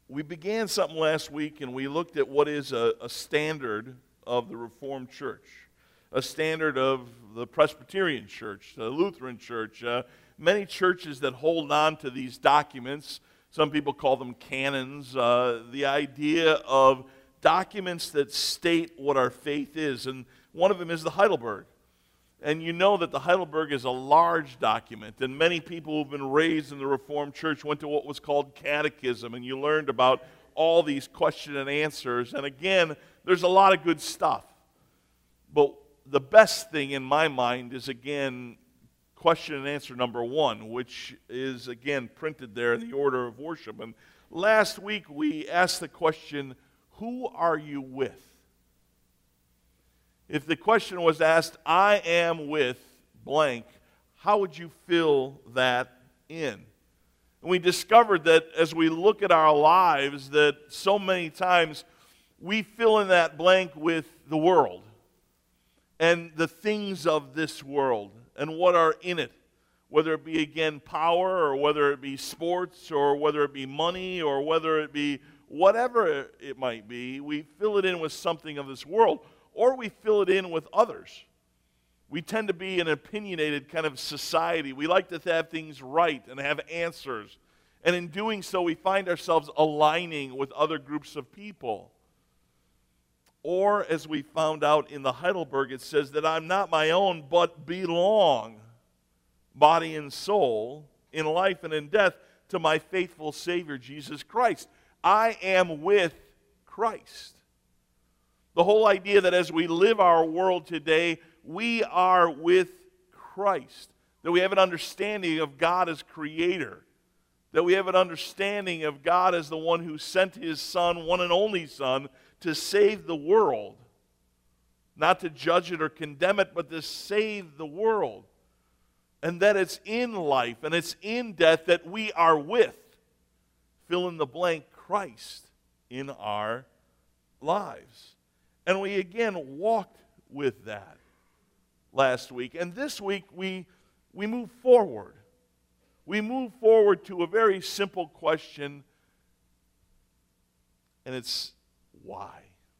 We began something last week, and we looked at what is a standard of the Reformed Church, a standard of the Presbyterian Church, the Lutheran Church, many churches that hold on to these documents. Some people call them canons, the idea of documents that state what our faith is. And one of them is the Heidelberg. And you know that the Heidelberg is a large document, and many people who've been raised in the Reformed Church went to what was called catechism, and you learned about all these question and answers. And again, there's a lot of good stuff. But the best thing in my mind is, again, question and answer number 1, which is, again, printed there in the order of worship. And last week we asked the question, who are you with? If the question was asked, I am with blank, how would you fill that in? And we discovered that as we look at our lives, that so many times we fill in that blank with the world and the things of this world and what are in it, whether it be, again, power, or whether it be sports, or whether it be money, or whether it be whatever it might be. We fill it in with something of this world, or we fill it in with others. We tend to be an opinionated kind of society. We like to have things right and have answers. And in doing so, we find ourselves aligning with other groups of people. Or, as we found out in the Heidelberg, it says that I'm not my own, but belong, body and soul, in life and in death, to my faithful Savior, Jesus Christ. I am with Christ. The whole idea that as we live our world today, we are with Christ. That we have an understanding of God as Creator. That we have an understanding of God as the one who sent His Son, one and only Son, to save the world. Not to judge it or condemn it, but to save the world. And that it's in life and it's in death that we are with, fill in the blank, Christ in our lives. And we again walked with that last week. And this week we move forward. We move forward to a very simple question, and it's why?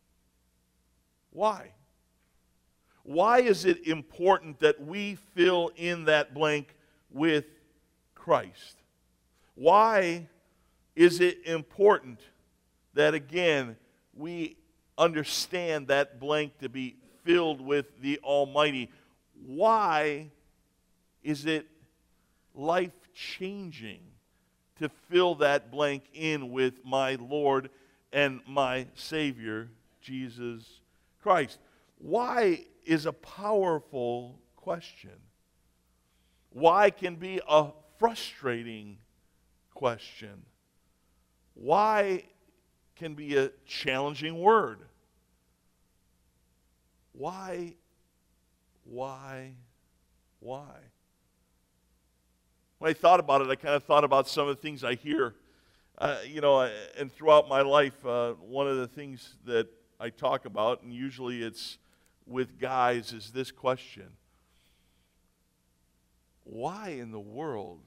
Why? Why is it important that we fill in that blank with Christ? Why is it important that, again, we understand that blank to be filled with the Almighty? Why is it life-changing to fill that blank in with my Lord and my Savior, Jesus Christ? Why is a powerful question. Why can be a frustrating question. Why can be a challenging word. Why? When I thought about it, I kind of thought about some of the things I hear. And throughout my life, one of the things that I talk about, and usually it's with guys, is this question. Why in the world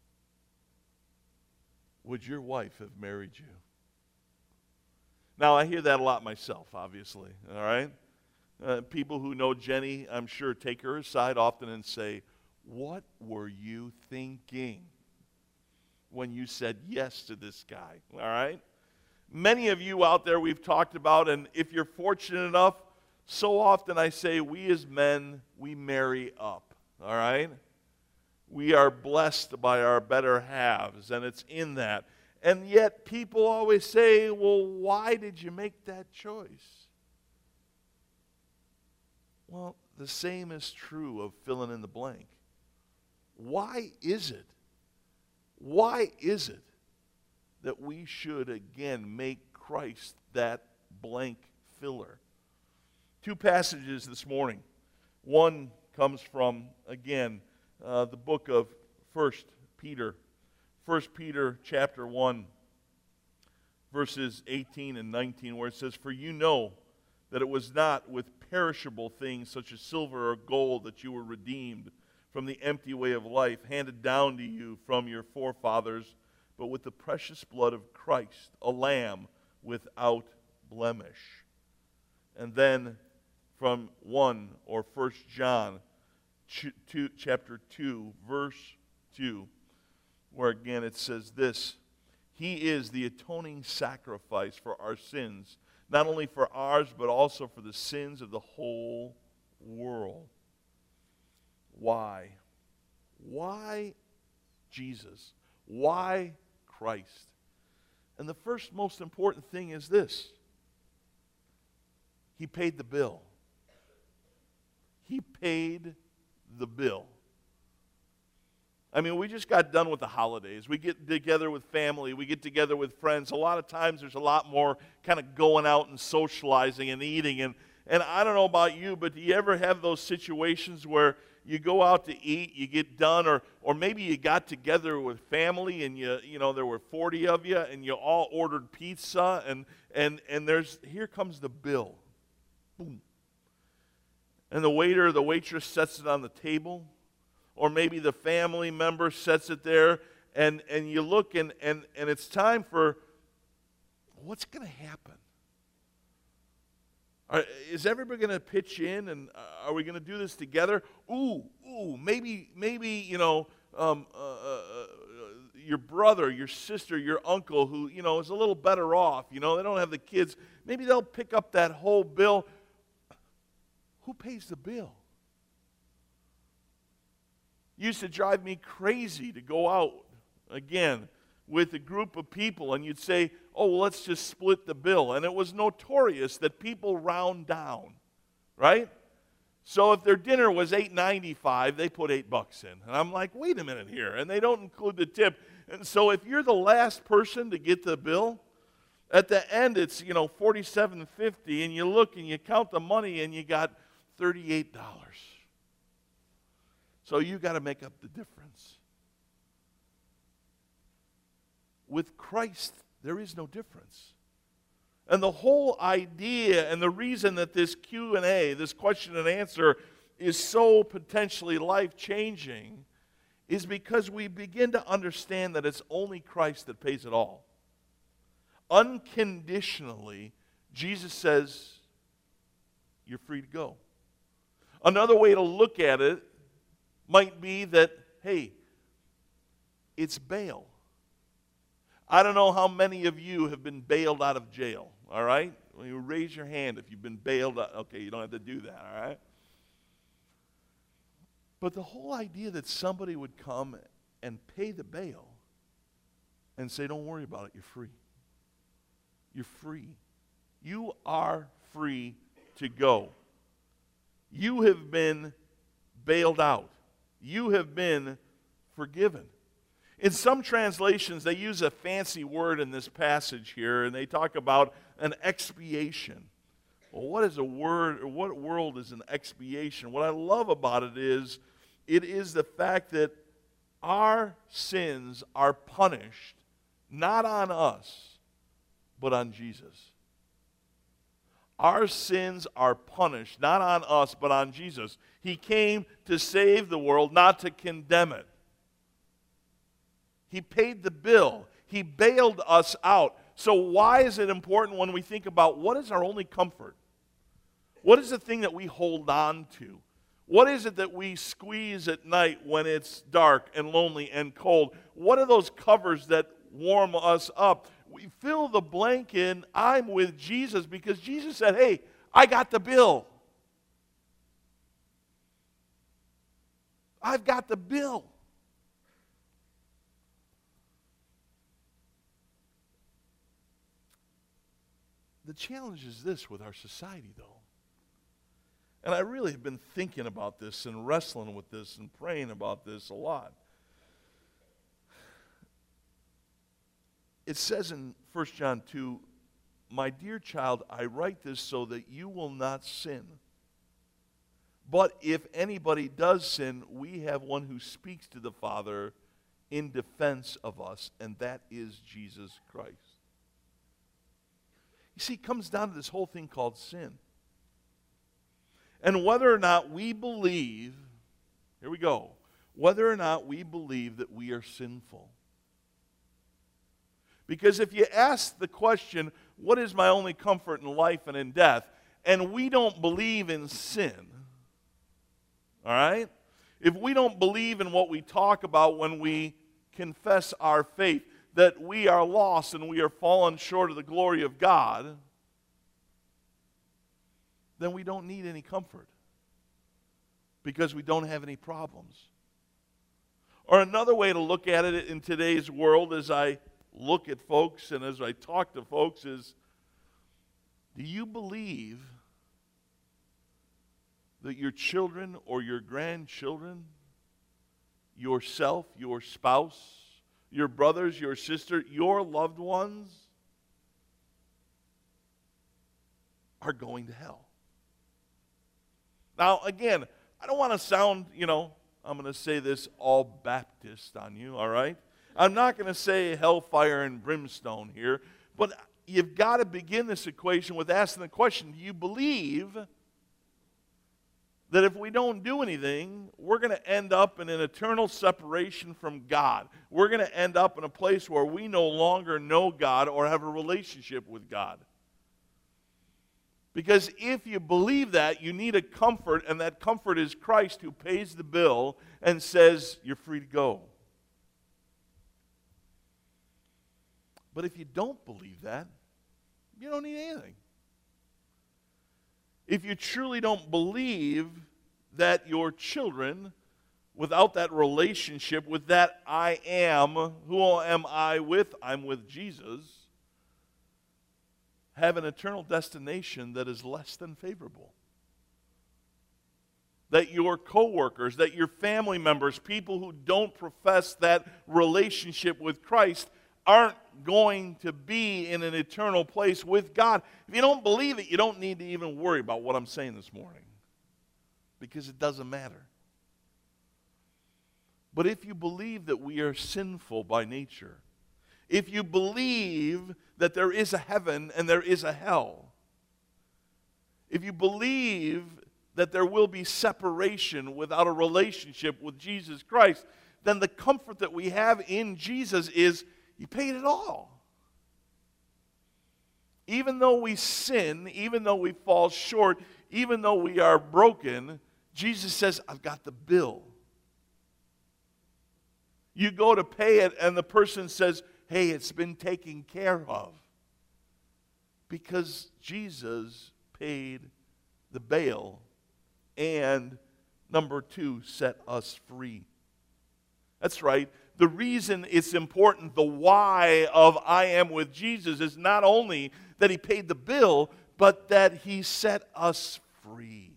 would your wife have married you? Now, I hear that a lot myself, obviously, all right? People who know Jenny, I'm sure, take her aside often and say, what were you thinking when you said yes to this guy, all right? Many of you out there we've talked about, and if you're fortunate enough, so often I say we as men, we marry up, all right? We are blessed by our better halves, and it's in that. And yet people always say, well, why did you make that choice? Well, the same is true of filling in the blank. Why is it? Why is it that we should, again, make Christ that blank filler? Two passages this morning. One comes from, again, the book of 1 Peter. 1 Peter chapter 1, verses 18 and 19, where it says, for you know that it was not with perishable things such as silver or gold that you were redeemed from the empty way of life handed down to you from your forefathers, but with the precious blood of Christ, a lamb without blemish. And then from 1 or 1 John chapter 2, verse 2, where again it says this, He is the atoning sacrifice for our sins, not only for ours, but also for the sins of the whole world. Why? Why Jesus? Why Christ? And the first most important thing is this. He paid the bill. He paid the bill. I mean, we just got done with the holidays. We get together with family. We get together with friends. A lot of times there's a lot more kind of going out and socializing and eating. And I don't know about you, but do you ever have those situations where you go out to eat, you get done, or maybe you got together with family and you know there were 40 of you and you all ordered pizza and here comes the bill. Boom. And the waiter or the waitress sets it on the table, or maybe the family member sets it there, and you look and it's time for what's going to happen? Is everybody going to pitch in, and are we going to do this together? Maybe you know, your brother, your sister, your uncle, who you know is a little better off. You know, they don't have the kids. Maybe they'll pick up that whole bill. Who pays the bill? It used to drive me crazy to go out again with a group of people, and you'd say, oh, well, let's just split the bill. And it was notorious that people round down, right? So if their dinner was $8.95, they put $8 in. And I'm like, wait a minute here. And they don't include the tip. And so if you're the last person to get the bill, at the end it's, you know, $47.50, and you look and you count the money and you got $38. So you got to make up the difference. With Christ, there is no difference. And the whole idea and the reason that this Q&A, this question and answer, is so potentially life-changing is because we begin to understand that it's only Christ that pays it all. Unconditionally, Jesus says, you're free to go. Another way to look at it might be that, hey, it's bail. I don't know how many of you have been bailed out of jail, all right? Well, you raise your hand if you've been bailed out. Okay, you don't have to do that, all right? But the whole idea that somebody would come and pay the bail and say, don't worry about it, you're free. You're free. You are free to go. You have been bailed out. You have been forgiven. In some translations, they use a fancy word in this passage here, and they talk about an expiation. Well, what is a word, or what world is an expiation? What I love about it is the fact that our sins are punished, not on us, but on Jesus. Our sins are punished, not on us, but on Jesus. He came to save the world, not to condemn it. He paid the bill. He bailed us out. So why is it important when we think about what is our only comfort? What is the thing that we hold on to? What is it that we squeeze at night when it's dark and lonely and cold? What are those covers that warm us up? We fill the blank in, I'm with Jesus, because Jesus said, hey, I got the bill. I've got the bill. The challenge is this with our society, though. And I really have been thinking about this and wrestling with this and praying about this a lot. It says in 1 John 2, my dear child, I write this so that you will not sin. But if anybody does sin, we have one who speaks to the Father in defense of us, and that is Jesus Christ. You see, it comes down to this whole thing called sin. And whether or not we believe, here we go, whether or not we believe that we are sinful. Because if you ask the question, what is my only comfort in life and in death, and we don't believe in sin, all right? If we don't believe in what we talk about when we confess our faith, that we are lost and we are fallen short of the glory of God, then we don't need any comfort because we don't have any problems. Or another way to look at it in today's world as I look at folks and as I talk to folks is, do you believe that your children or your grandchildren, yourself, your spouse, your brothers, your sister, your loved ones are going to hell? Now, again, I don't want to sound, I'm going to say this all Baptist on you, all right? I'm not going to say hellfire and brimstone here, but you've got to begin this equation with asking the question, do you believe that if we don't do anything, we're going to end up in an eternal separation from God? We're going to end up in a place where we no longer know God or have a relationship with God. Because if you believe that, you need a comfort, and that comfort is Christ who pays the bill and says, you're free to go. But if you don't believe that, you don't need anything. If you truly don't believe that your children, without that relationship with that I am, who am I with? I'm with Jesus, have an eternal destination that is less than favorable. That your coworkers, that your family members, people who don't profess that relationship with Christ aren't going to be in an eternal place with God. If you don't believe it, you don't need to even worry about what I'm saying this morning, because it doesn't matter. But if you believe that we are sinful by nature, if you believe that there is a heaven and there is a hell, if you believe that there will be separation without a relationship with Jesus Christ, then the comfort that we have in Jesus is He paid it all. Even though we sin, even though we fall short, even though we are broken, Jesus says, I've got the bill. You go to pay it and the person says, hey, it's been taken care of. Because Jesus paid the bail and, number two, set us free. That's right. The reason it's important, the why of I am with Jesus, is not only that He paid the bill, but that He set us free.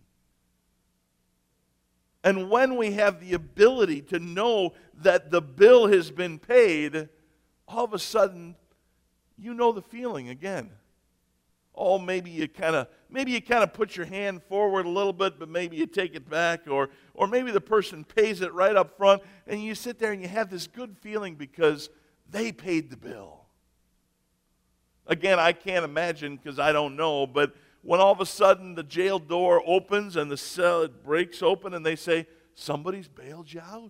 And when we have the ability to know that the bill has been paid, all of a sudden, you know the feeling again. Oh, maybe you kind of put your hand forward a little bit, but maybe you take it back, or maybe the person pays it right up front, and you sit there and you have this good feeling because they paid the bill. Again, I can't imagine because I don't know, but when all of a sudden the jail door opens and the cell breaks open and they say, somebody's bailed you out.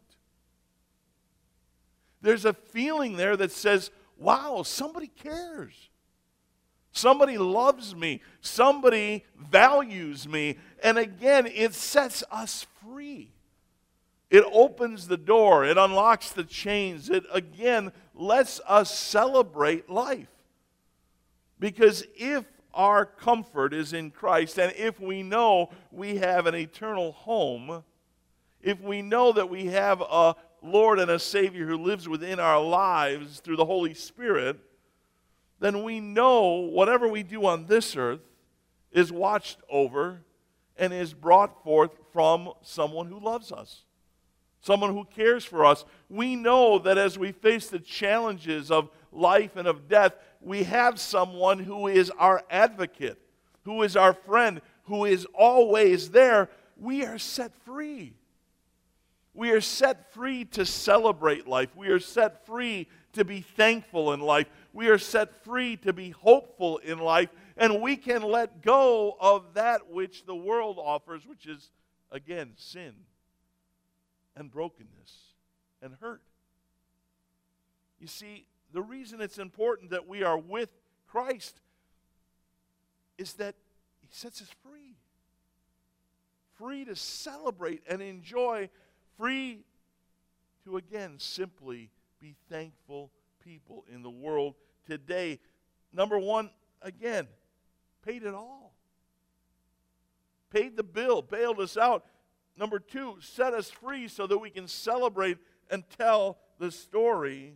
There's a feeling there that says, wow, somebody cares. Somebody loves me. Somebody values me. And again, it sets us free. It opens the door. It unlocks the chains. It again lets us celebrate life. Because if our comfort is in Christ, and if we know we have an eternal home, if we know that we have a Lord and a Savior who lives within our lives through the Holy Spirit, then we know whatever we do on this earth is watched over and is brought forth from someone who loves us, someone who cares for us. We know that as we face the challenges of life and of death, we have someone who is our advocate, who is our friend, who is always there. We are set free. We are set free to celebrate life. We are set free to be thankful in life. We are set free to be hopeful in life. And we can let go of that which the world offers, which is, again, sin and brokenness and hurt. You see, the reason it's important that we are with Christ is that he sets us free. Free to celebrate and enjoy, free to, again, simply be thankful people in the world today. Number one, again, paid it all. Paid the bill, bailed us out. Number two, set us free so that we can celebrate and tell the story.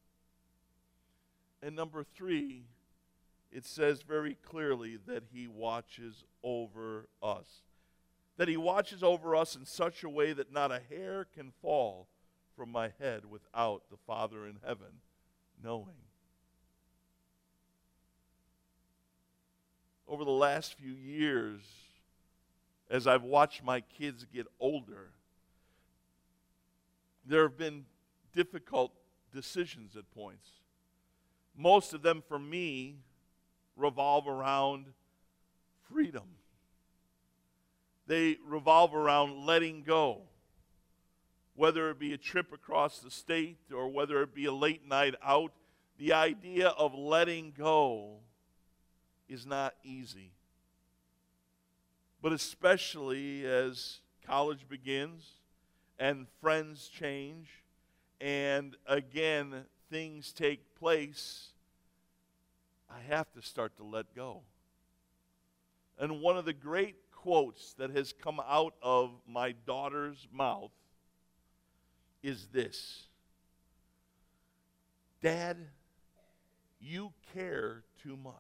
And number three, it says very clearly that he watches over us. That he watches over us in such a way that not a hair can fall from my head without the Father in heaven knowing. Over the last few years, as I've watched my kids get older, there have been difficult decisions at points. Most of them, for me, revolve around freedom. They revolve around letting go. Whether it be a trip across the state or whether it be a late night out, the idea of letting go is not easy. But especially as college begins and friends change and again things take place, I have to start to let go. And one of the great quotes that has come out of my daughter's mouth is this: Dad, you care too much.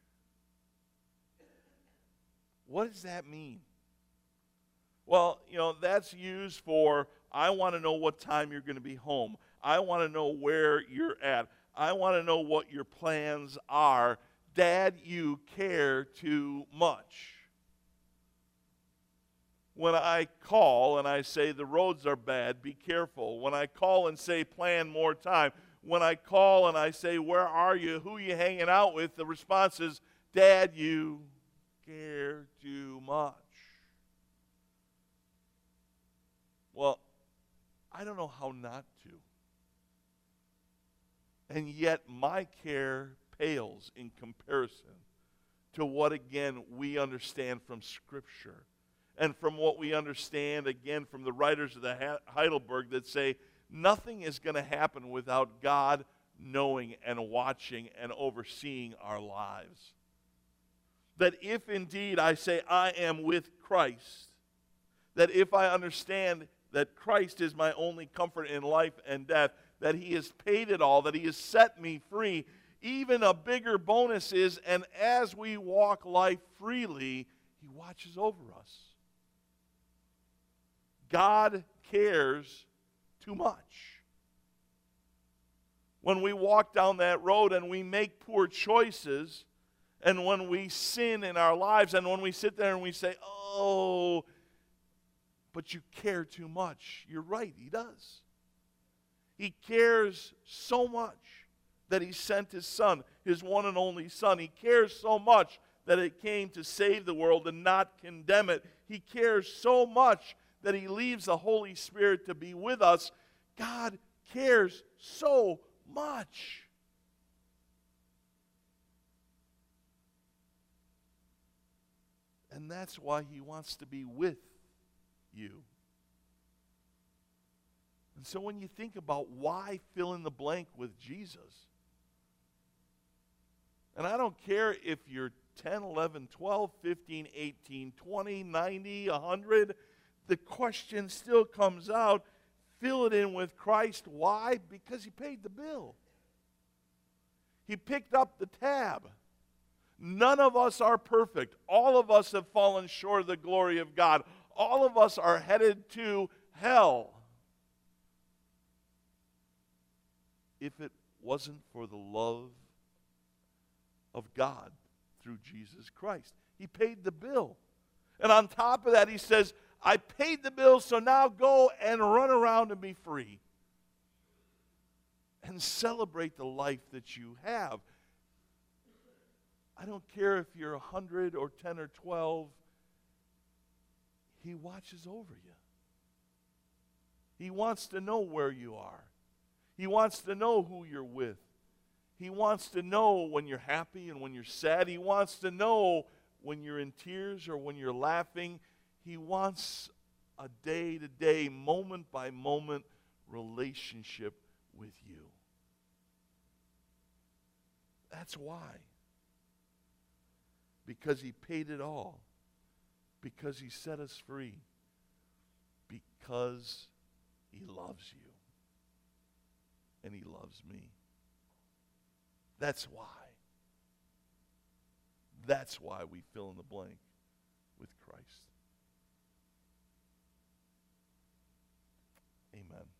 What does that mean? Well, that's used for, I want to know what time you're going to be home. I want to know where you're at. I want to know what your plans are. Dad, you care too much. When I call and I say the roads are bad, be careful. When I call and say plan more time. When I call and I say where are you, who are you hanging out with, the response is, Dad, you care too much. Well, I don't know how not to. And yet my care pales in comparison to what, again, we understand from Scripture and from what we understand, again, from the writers of the Heidelberg that say nothing is going to happen without God knowing and watching and overseeing our lives. That if indeed I say I am with Christ, that if I understand that Christ is my only comfort in life and death, that he has paid it all, that he has set me free, even a bigger bonus is, and as we walk life freely, he watches over us. God cares too much. When we walk down that road and we make poor choices, and when we sin in our lives, and when we sit there and we say, oh, but you care too much. You're right, he does. He cares so much that he sent his Son, his one and only Son. He cares so much that it came to save the world and not condemn it. He cares so much that he leaves the Holy Spirit to be with us. God cares so much. And that's why he wants to be with you. And so when you think about why fill in the blank with Jesus, and I don't care if you're 10, 11, 12, 15, 18, 20, 90, 100, the question still comes out, fill it in with Christ. Why? Because he paid the bill. He picked up the tab. None of us are perfect. All of us have fallen short of the glory of God. All of us are headed to hell. If it wasn't for the love of God through Jesus Christ. He paid the bill. And on top of that, he says, I paid the bill, so now go and run around and be free. And celebrate the life that you have. I don't care if you're 100 or 10 or 12. He watches over you. He wants to know where you are. He wants to know who you're with. He wants to know when you're happy and when you're sad. He wants to know when you're in tears or when you're laughing. He wants a day-to-day, moment-by-moment relationship with you. That's why. Because he paid it all. Because he set us free. Because he loves you. And he loves me. That's why. That's why we fill in the blank with Christ. Amen.